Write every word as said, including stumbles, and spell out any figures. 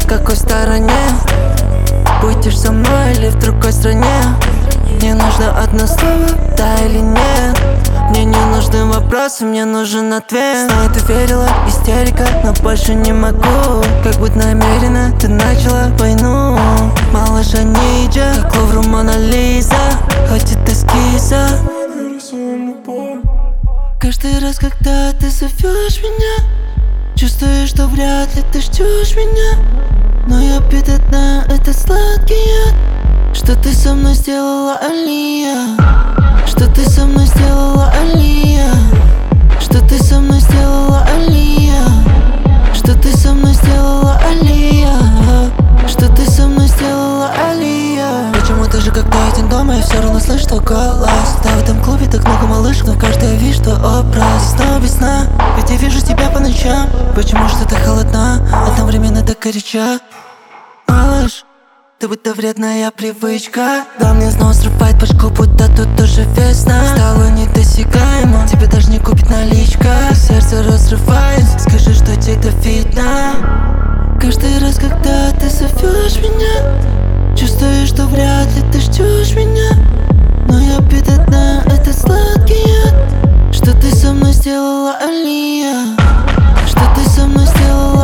какой стороне. Будешь со мной или в другой стране. Мне нужно одно слово, да или нет. Мне не нужны вопросы, мне нужен ответ. Снова ты верила, истерика, но больше не могу. Как будто намеренно ты начала войну. Малыша ниндзя, как Лувр Мона Лиза, хоть это эскиза. Каждый раз, когда ты зовешь меня, чувствую, что вряд ли ты ждешь меня. Но я пью до дна этот сладкий яд. Что ты со мной сделала, Алия? Что ты со мной сделала, Алия? Что ты со мной сделала, Алия? Что ты со мной сделала, Алия? Что ты со мной сделала, Алия? Почему даже когда один дома, я все равно слышу твой голос? Да, в этом клубе так много малышек, но каждая видит твой образ. Снова весна, ведь я вижу тебя по ночам. Почему что ты холодна, одновременно так горяча? Малыш, ты будто вредная привычка. Да, мне снова срывает башку, будто тут тоже весна. Стало недосягаемо, тебе даже не купит наличка. Сердце разрывается, скажи, что тебе это видно. Каждый раз, когда ты зовешь меня, чувствую, что вряд ли ты ждешь меня. Но я пью до дна этот сладкий яд. Что ты со мной сделала, Алия? Что ты со мной сделала?